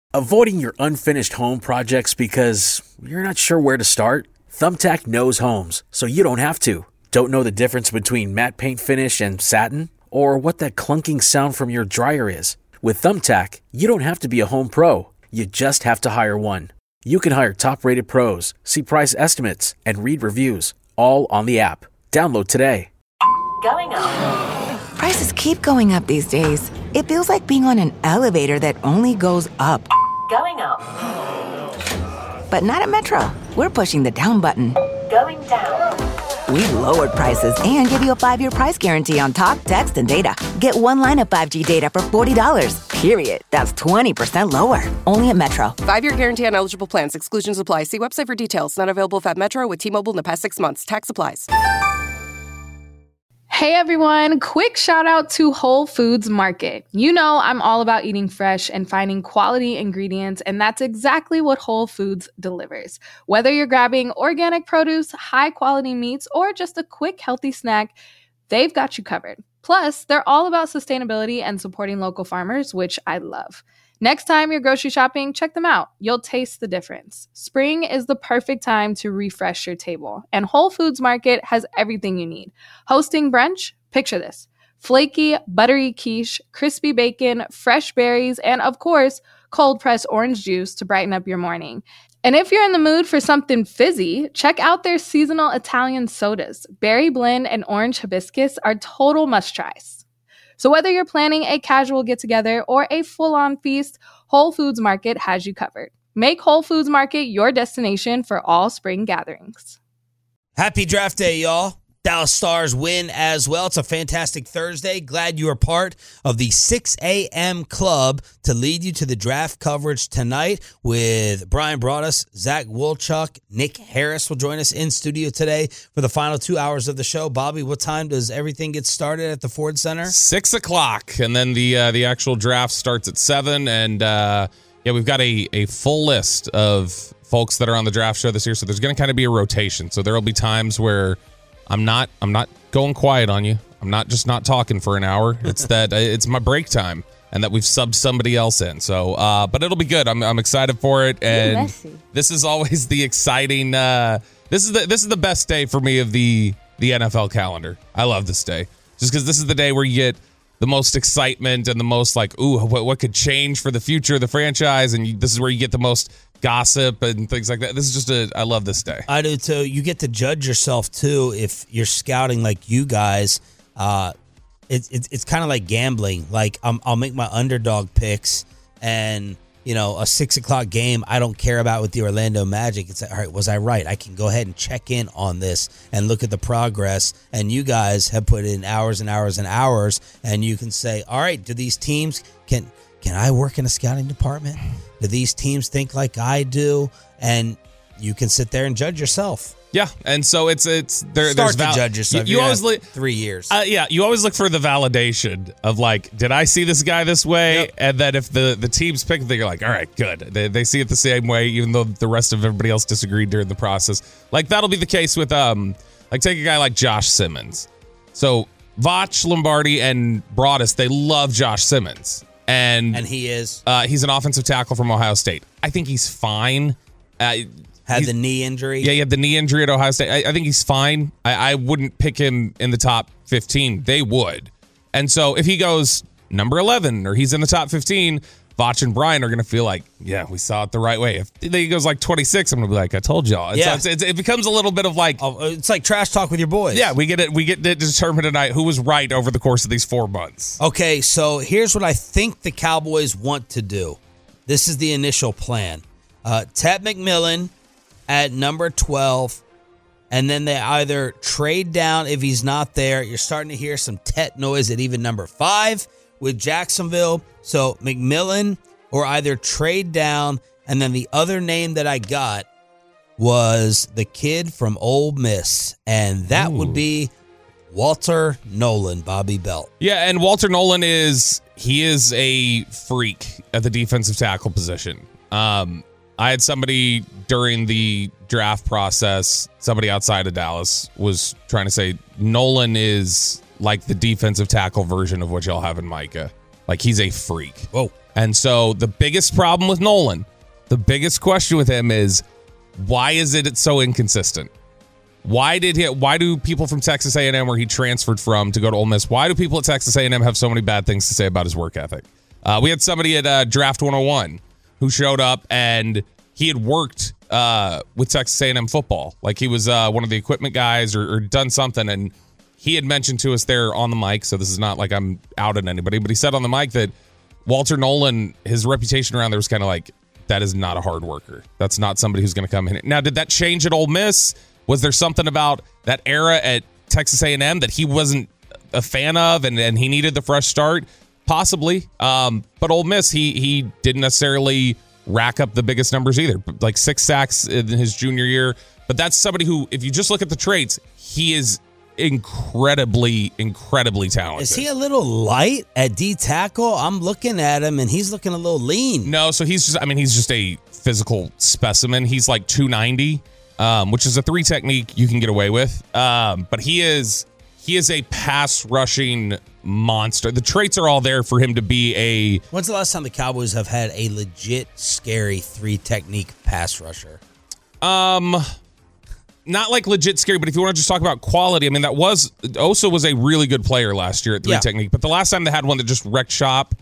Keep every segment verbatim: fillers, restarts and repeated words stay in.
Avoiding your unfinished home projects because you're not sure where to start? Thumbtack knows homes, so you don't have to. Don't know the difference between matte paint finish and satin? Or what that clunking sound from your dryer is? With Thumbtack, you don't have to be a home pro. You just have to hire one. You can hire top-rated pros, see price estimates, and read reviews, all on the app. Download today. Going up. Prices keep going up these days. It feels like being on an elevator that only goes up. Going up. But not at Metro. We're pushing the down button. Going down. We've lowered prices and give you a five-year price guarantee on talk, text, and data. Get one line of five G data for forty dollars, period. That's twenty percent lower. Only at Metro. Five-year guarantee on eligible plans. Exclusions apply. See website for details. Not available if at Metro with T-Mobile in the past six months. Tax applies. Hey everyone, quick shout out to Whole Foods Market. You know I'm all about eating fresh and finding quality ingredients, and that's exactly what Whole Foods delivers. Whether you're grabbing organic produce, high quality meats, or just a quick healthy snack, they've got you covered. Plus, they're all about sustainability and supporting local farmers, which I love. Next time you're grocery shopping, check them out. You'll taste the difference. Spring is the perfect time to refresh your table, and Whole Foods Market has everything you need. Hosting brunch? Picture this. Flaky, buttery quiche, crispy bacon, fresh berries, and of course, cold-pressed orange juice to brighten up your morning. And if you're in the mood for something fizzy, check out their seasonal Italian sodas. Berry blend and orange hibiscus are total must-tries. So whether you're planning a casual get-together or a full-on feast, Whole Foods Market has you covered. Make Whole Foods Market your destination for all spring gatherings. Happy draft day, y'all. Dallas Stars win as well. It's a fantastic Thursday. Glad you are part of the six a.m. club to lead you to the draft coverage tonight with Brian Broaddus, Zach Wolchuk, Nick Harris will join us in studio today for the final two hours of the show. Bobby, what time does everything get started at the Ford Center? Six o'clock, and then the uh, the actual draft starts at seven. And uh, yeah, we've got a, a full list of folks that are on the draft show this year, so there's going to kind of be a rotation. So there will be times where I'm not I'm not going quiet on you. I'm not just not talking for an hour. It's that it's my break time and that we've subbed somebody else in. So, uh, but it'll be good. I'm I'm excited for it. And this is always the exciting. Uh, this is the this is the best day for me of the the N F L calendar. I love this day just because this is the day where you get the most excitement and the most like, ooh, what what could change for the future of the franchise, and you, this is where you get the most gossip and things like that. This is just a, I love this day. I do too. You get to judge yourself too if you're scouting like you guys. Uh, it, it, it's kind of like gambling. Like I'm, I'll make my underdog picks, and you know, a six o'clock game I don't care about with the Orlando Magic. It's like, all right, was I right? I can go ahead and check in on this and look at the progress. And you guys have put in hours and hours and hours, and you can say, all right, do these teams can can I work in a scouting department? Do these teams think like I do? And you can sit there and judge yourself. Yeah, and so it's it's there. Start there's to val- judge yourself. You, you always look three years. Uh, yeah, you always look for the validation of like, did I see this guy this way? Yep. And then if the the teams pick, they're like, all right, good. They they see it the same way, even though the rest of everybody else disagreed during the process. Like that'll be the case with um, like take a guy like Josh Simmons. So Vach, Lombardi, and Broaddus, they love Josh Simmons. And, and he is? Uh, he's an offensive tackle from Ohio State. I think he's fine. Uh, had the knee injury? Yeah, he had the knee injury at Ohio State. I, I think he's fine. I, I wouldn't pick him in the top fifteen. They would. And so if he goes number eleven or he's in the top fifteen, Vach and Brian are going to feel like, yeah, we saw it the right way. If he goes like twenty-six, I'm going to be like, I told y'all. It's, yeah. it's, it's, it becomes a little bit of like... Oh, it's like trash talk with your boys. Yeah, we get it. We get to determine tonight who was right over the course of these four months. Okay, so here's what I think the Cowboys want to do. This is the initial plan. Uh, Ted McMillan at number twelve, and then they either trade down if he's not there. You're starting to hear some Tet noise at even number five with Jacksonville. So McMillan or either trade down, and then the other name that I got was the kid from Ole Miss, and that Ooh. would be Walter Nolan, Bobby Belt. Yeah, and Walter Nolan is, he is a freak at the defensive tackle position. Um, I had somebody during the draft process, somebody outside of Dallas was trying to say Nolan is like the defensive tackle version of what y'all have in Micah. Like he's a freak. Whoa. And so the biggest problem with Nolan, the biggest question with him is, why is it so inconsistent? Why did he? Why do people from Texas A and M, where he transferred from to go to Ole Miss, why do people at Texas A and M have so many bad things to say about his work ethic? Uh, we had somebody at uh, Draft one oh one who showed up, and he had worked uh, with Texas A and M football. Like he was uh, one of the equipment guys or, or done something, and he had mentioned to us there on the mic, so this is not like I'm outing anybody, but he said on the mic that Walter Nolan, his reputation around there was kind of like, that is not a hard worker. That's not somebody who's going to come in. Now, did that change at Ole Miss? Was there something about that era at Texas A and M that he wasn't a fan of and, and he needed the fresh start? Possibly. Um, but Ole Miss, he he didn't necessarily rack up the biggest numbers either. Like six sacks in his junior year. But that's somebody who, if you just look at the traits, he is incredibly, incredibly talented. Is he a little light at D tackle? I'm looking at him and he's looking a little lean. No, so he's just, I mean, he's just a physical specimen. He's like two ninety. Um, which is a three technique you can get away with. Um, but he is he is a pass rushing monster. The traits are all there for him to be a... When's the last time the Cowboys have had a legit scary three technique pass rusher? Um, not like legit scary, but if you want to just talk about quality, I mean, that was... Osa was a really good player last year at three yeah. technique, but the last time they had one that just wrecked shop...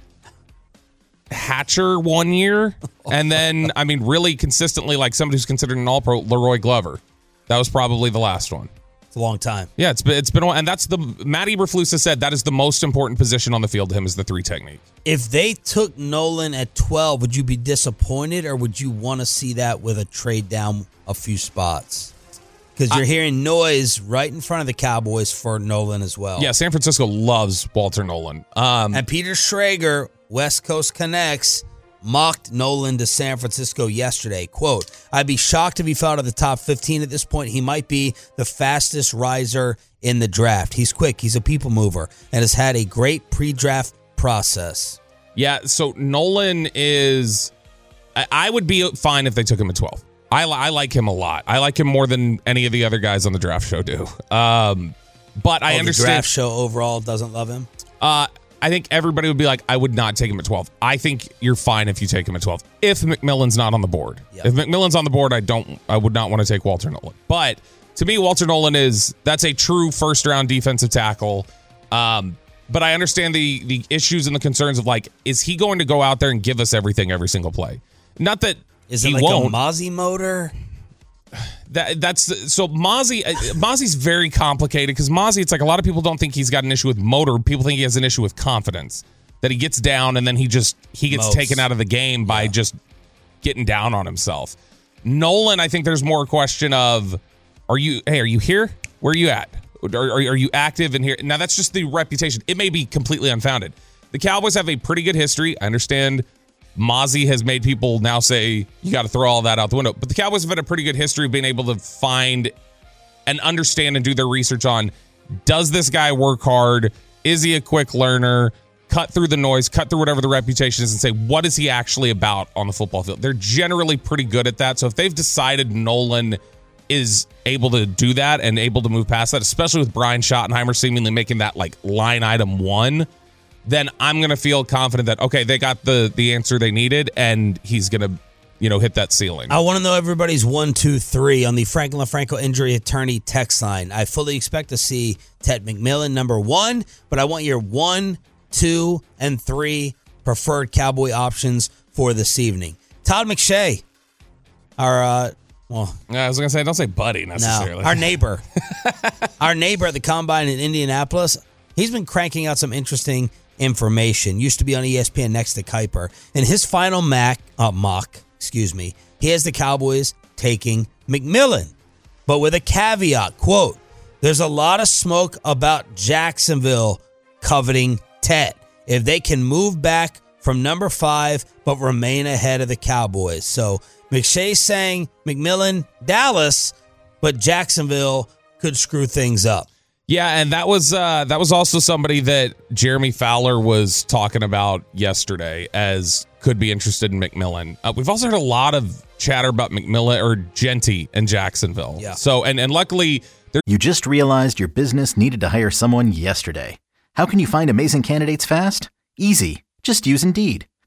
Hatcher one year, and then, I mean, really consistently, like somebody who's considered an all-pro, Leroy Glover. That was probably the last one. It's a long time. Yeah, it's been, it's been, and that's the, Matt Eberflus has said that is the most important position on the field to him is the three technique. If they took Nolan at twelve, would you be disappointed, or would you want to see that with a trade down a few spots? Because you're I, hearing noise right in front of the Cowboys for Nolan as well. Yeah, San Francisco loves Walter Nolan. Um, and Peter Schrager, West Coast Connects, mocked Nolan to San Francisco yesterday. Quote, I'd be shocked if he fell out of the top fifteen at this point. He might be the fastest riser in the draft. He's quick. He's a people mover and has had a great pre-draft process. Yeah, so Nolan is... I, I would be fine if they took him at twelve. I, I like him a lot. I like him more than any of the other guys on the draft show do. Um, but I oh, understand... The draft show overall doesn't love him? Uh, I think everybody would be like, I would not take him at twelve. I think you're fine if you take him at twelve. If McMillan's not on the board. Yep. If McMillan's on the board, I don't. I would not want to take Walter Nolan. But to me, Walter Nolan is, that's a true first-round defensive tackle. Um, but I understand the the issues and the concerns of, like, is he going to go out there and give us everything every single play? Not that Is it he like won't. a Mozzie motor? That that's so Mozzie. Mozzie's very complicated because Mozzie, it's like a lot of people don't think he's got an issue with motor. People think he has an issue with confidence. That he gets down and then he just he gets Most. taken out of the game by yeah. just getting down on himself. Nolan, I think there's more a question of, are you? Hey, are you here? Where are you at? Are, are, are you active in here? Now that's just the reputation. It may be completely unfounded. The Cowboys have a pretty good history. I understand. Mozzie has made people now say you got to throw all that out the window. But the Cowboys have had a pretty good history of being able to find and understand and do their research on, does this guy work hard? Is he a quick learner? Cut through the noise, cut through whatever the reputation is and say, what is he actually about on the football field? They're generally pretty good at that. So if they've decided Nolan is able to do that and able to move past that, especially with Brian Schottenheimer seemingly making that like line item one, then I'm going to feel confident that, okay, they got the the answer they needed, and he's going to, you know, hit that ceiling. I want to know everybody's one, two, three on the Franklin LaFranco Injury Attorney text line. I fully expect to see Ted McMillan number one, but I want your one, two, and three preferred Cowboy options for this evening. Todd McShay, our, uh, well. Yeah, I was going to say, don't say buddy necessarily. No, our neighbor. our neighbor at the Combine in Indianapolis, he's been cranking out some interesting information. Used to be on E S P N next to Kuiper. In his final mac, uh, mock, excuse me, he has the Cowboys taking McMillan, but with a caveat. Quote, there's a lot of smoke about Jacksonville coveting Ted. If they can move back from number five, but remain ahead of the Cowboys. So McShay's saying McMillan, Dallas, but Jacksonville could screw things up. Yeah, and that was uh, that was also somebody that Jeremy Fowler was talking about yesterday as could be interested in McMillan. Uh, we've also heard a lot of chatter about McMillan or Genty in Jacksonville. Yeah. So and and luckily, you just realized your business needed to hire someone yesterday. How can you find amazing candidates fast? Easy. Just use Indeed.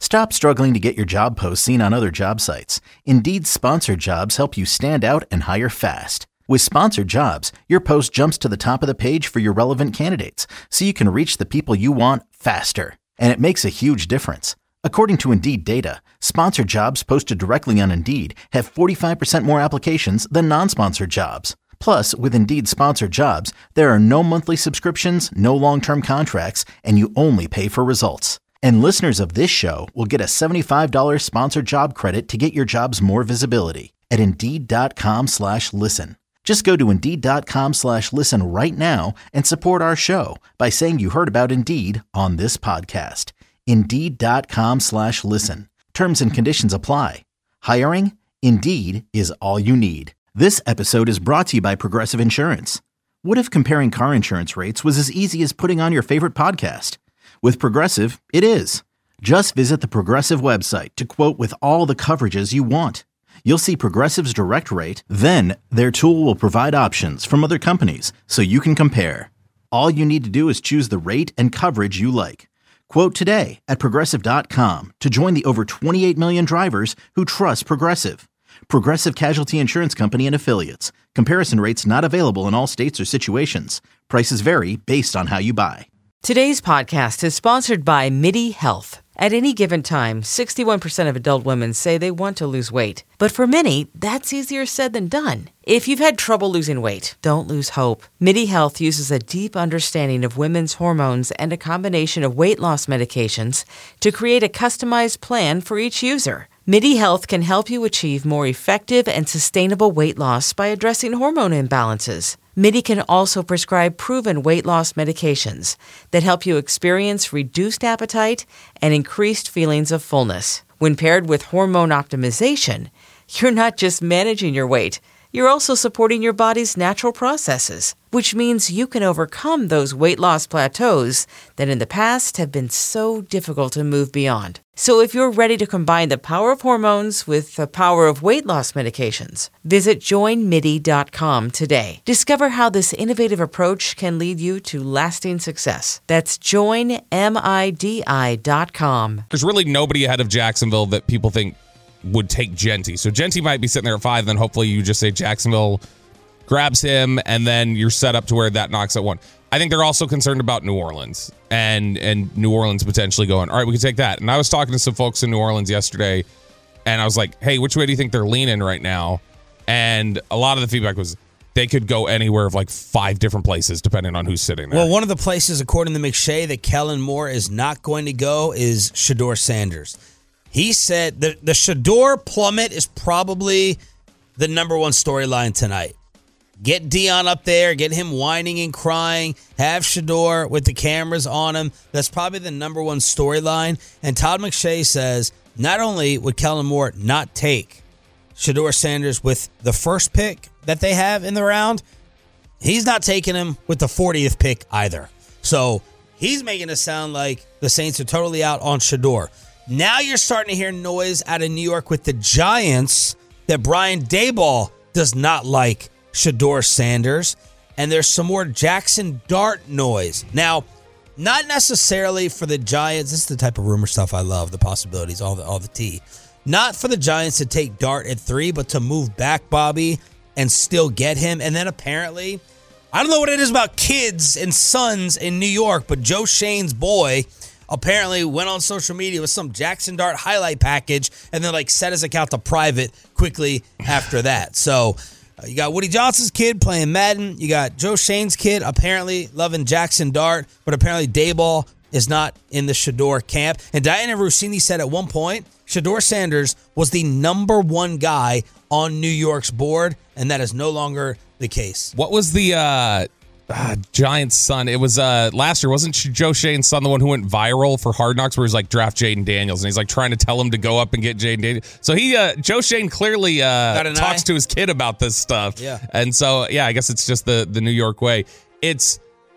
Stop struggling to get your job post seen on other job sites. Indeed's sponsored jobs help you stand out and hire fast. With sponsored jobs, your post jumps to the top of the page for your relevant candidates, so you can reach the people you want faster. And it makes a huge difference. According to Indeed data, sponsored jobs posted directly on Indeed have forty-five percent more applications than non-sponsored jobs. Plus, with Indeed sponsored jobs, there are no monthly subscriptions, no long-term contracts, and you only pay for results. And listeners of this show will get a seventy-five dollars sponsored job credit to get your jobs more visibility at Indeed.com slash listen. Just go to Indeed.com slash listen right now and support our show by saying you heard about Indeed on this podcast. Indeed.com slash listen. Terms and conditions apply. Hiring? Indeed is all you need. This episode is brought to you by Progressive Insurance. What if comparing car insurance rates was as easy as putting on your favorite podcast? With Progressive, it is. Just visit the Progressive website to quote with all the coverages you want. You'll see Progressive's direct rate, then their tool will provide options from other companies so you can compare. All you need to do is choose the rate and coverage you like. Quote today at Progressive dot com to join the over twenty-eight million drivers who trust Progressive. Progressive Casualty Insurance Company and Affiliates. Comparison rates not available in all states or situations. Prices vary based on how you buy. Today's podcast is sponsored by MIDI Health. At any given time, sixty-one percent of adult women say they want to lose weight. But for many, that's easier said than done. If you've had trouble losing weight, don't lose hope. MIDI Health uses a deep understanding of women's hormones and a combination of weight loss medications to create a customized plan for each user. MIDI Health can help you achieve more effective and sustainable weight loss by addressing hormone imbalances. MIDI can also prescribe proven weight loss medications that help you experience reduced appetite and increased feelings of fullness. When paired with hormone optimization, you're not just managing your weight, you're also supporting your body's natural processes, which means you can overcome those weight loss plateaus that in the past have been so difficult to move beyond. So if you're ready to combine the power of hormones with the power of weight loss medications, visit join midi dot com today. Discover how this innovative approach can lead you to lasting success. That's join midi dot com. There's really nobody ahead of Jacksonville that people think would take Genty. So Genty might be sitting there at five, then hopefully you just say Jacksonville grabs him, and then you're set up to where that knocks at one. I think they're also concerned about New Orleans and and New Orleans potentially going, all right, we can take that. And I was talking to some folks in New Orleans yesterday, and I was like, hey, which way do you think they're leaning right now? And a lot of the feedback was they could go anywhere of like five different places depending on who's sitting there. Well, one of the places, according to McShay, that Kellen Moore is not going to go is Shedeur Sanders. He said the, the Shedeur plummet is probably the number one storyline tonight. Get Dion up there, get him whining and crying, have Shedeur with the cameras on him. That's probably the number one storyline. And Todd McShay says not only would Kellen Moore not take Shedeur Sanders with the first pick that they have in the round, he's not taking him with the fortieth pick either. So he's making it sound like the Saints are totally out on Shedeur. Now you're starting to hear noise out of New York with the Giants that Brian Daboll does not like Shedeur Sanders, and there's some more Jackson Dart noise. Now, not necessarily for the Giants. This is the type of rumor stuff I love, the possibilities, all the all the tea. Not for the Giants to take Dart at three, but to move back Bobby and still get him. And then apparently, I don't know what it is about kids and sons in New York, but Joe Shane's boy apparently went on social media with some Jackson Dart highlight package and then like set his account to private quickly after that. So uh, you got Woody Johnson's kid playing Madden. You got Joe Shane's kid apparently loving Jackson Dart, but apparently Daboll is not in the Shedeur camp. And Diana Rossini said at one point, Shedeur Sanders was the number one guy on New York's board, and that is no longer the case. What was the uh, uh, Giants' son? It was uh, last year. Wasn't Joe Shane's son the one who went viral for Hard Knocks, where he's like draft Jaden Daniels, and he's like trying to tell him to go up and get Jaden Daniels. So he, uh, Joe Shane, clearly uh, talks eye. to his kid about this stuff. Yeah, and so yeah, I guess it's just the the New York way. It's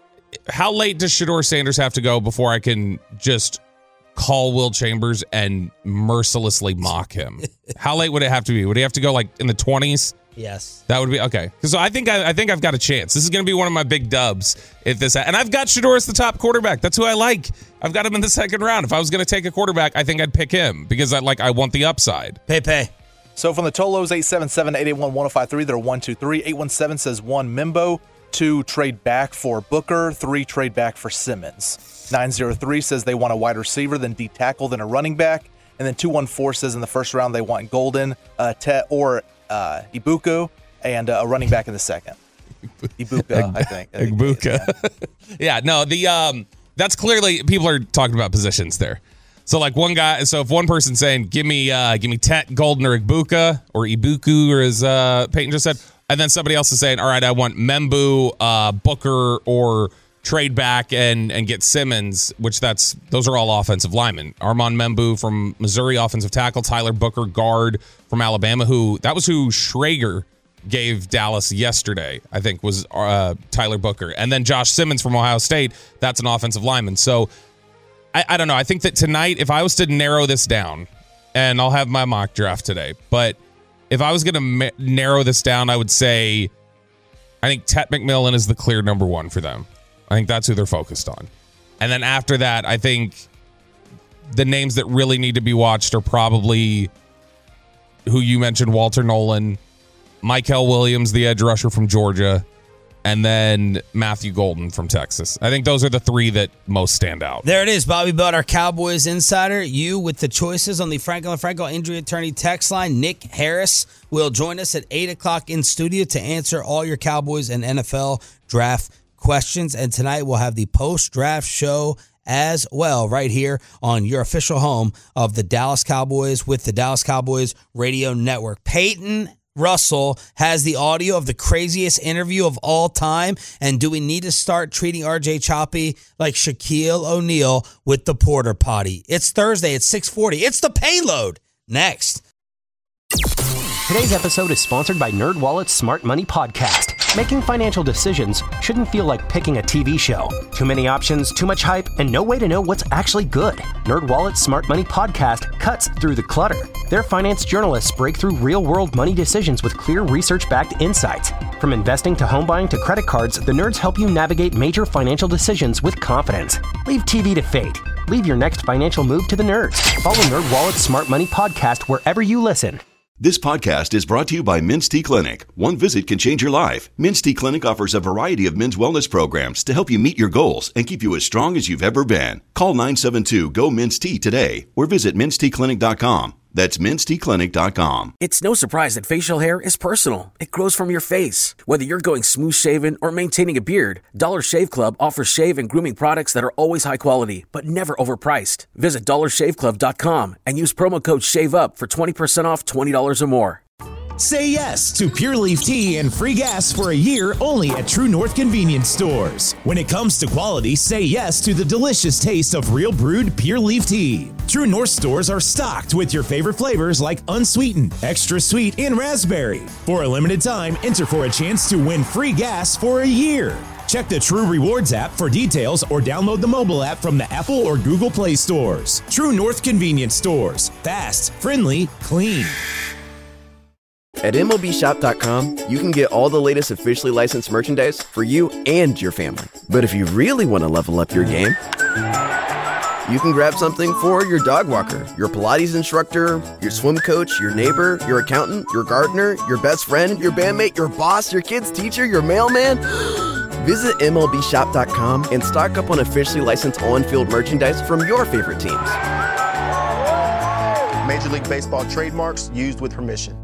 how late does Shedeur Sanders have to go before I can just call Will Chambers and mercilessly mock him? How late would it have to be? Would he have to go like in the twenties? Yes. That would be okay. So I think I, I think I've got a chance. This is going to be one of my big dubs if this. And I've got Shedeur as the top quarterback. That's who I like. I've got him in the second round. If I was going to take a quarterback, I think I'd pick him because I like I want the upside. Pay pay. So from the Tolos, eight seven seven, eight eight one, one oh five three, they're one two three. eight one seven says one Mimbo, two trade back for Booker, three trade back for Simmons. nine oh three says they want a wide receiver, then D tackle, then a running back. And then two one four says in the first round they want Golden, uh, Te- or uh, Ibuku, and uh, a running back in the second. Ibuka, I think. Ibuka. Yeah. yeah, no, the um, that's clearly people are talking about positions there. So like one guy, so if one person's saying, give me uh, give me Tet, Golden, or Ibuka, or Ibuku, or as uh, Peyton just said, and then somebody else is saying, all right, I want Membu, uh, Booker, or trade back and and get Simmons, which that's those are all offensive linemen. Armand Membu from Missouri, offensive tackle. Tyler Booker, guard from Alabama, who that was who Schrager gave Dallas yesterday, I think, was uh, Tyler Booker. And then Josh Simmons from Ohio State, that's an offensive lineman. So I, I don't know. I think that tonight, if I was to narrow this down, and I'll have my mock draft today, but if I was going to ma- narrow this down, I would say I think Tet McMillan is the clear number one for them. I think that's who they're focused on. And then after that, I think the names that really need to be watched are probably who you mentioned, Walter Nolan, Michael Williams, the edge rusher from Georgia, and then Matthew Golden from Texas. I think those are the three that most stand out. There it is, Bobby Butt, our Cowboys insider. You with the choices on the Franklin Franco Injury Attorney text line. Nick Harris will join us at eight o'clock in studio to answer all your Cowboys and N F L draft questions. And tonight we'll have the post-draft show as well right here on your official home of the Dallas Cowboys with the Dallas Cowboys Radio Network. Peyton Russell has the audio of the craziest interview of all time. And do we need to start treating R J Choppy like Shaquille O'Neal with the porter potty? It's Thursday at six forty. It's the payload. Next. Today's episode is sponsored by NerdWallet's Smart Money Podcast. Making financial decisions shouldn't feel like picking a T V show. Too many options, too much hype, and no way to know what's actually good. NerdWallet's Smart Money Podcast cuts through the clutter. Their finance journalists break through real-world money decisions with clear research-backed insights. From investing to home buying to credit cards, the nerds help you navigate major financial decisions with confidence. Leave T V to fate. Leave your next financial move to the nerds. Follow NerdWallet's Smart Money Podcast wherever you listen. This podcast is brought to you by Men's T Clinic. One visit can change your life. Men's T Clinic offers a variety of men's wellness programs to help you meet your goals and keep you as strong as you've ever been. Call nine seven two, G O, Men's T today or visit mens t clinic dot com. That's mens t clinic dot com. It's no surprise that facial hair is personal. It grows from your face. Whether you're going smooth shaven or maintaining a beard, Dollar Shave Club offers shave and grooming products that are always high quality, but never overpriced. Visit dollar shave club dot com and use promo code SHAVEUP for twenty percent off twenty dollars or more. Say yes to Pure Leaf Tea and free gas for a year only at True North Convenience Stores. When it comes to quality, say yes to the delicious taste of real brewed Pure Leaf Tea. True North stores are stocked with your favorite flavors like unsweetened, extra sweet, and raspberry. For a limited time, enter for a chance to win free gas for a year. Check the True Rewards app for details or download the mobile app from the Apple or Google Play stores. True North Convenience Stores. Fast, friendly, clean. At M L B shop dot com, you can get all the latest officially licensed merchandise for you and your family. But if you really want to level up your game, you can grab something for your dog walker, your Pilates instructor, your swim coach, your neighbor, your accountant, your gardener, your best friend, your bandmate, your boss, your kid's teacher, your mailman. Visit M L B shop dot com and stock up on officially licensed on-field merchandise from your favorite teams. Major League Baseball trademarks used with permission.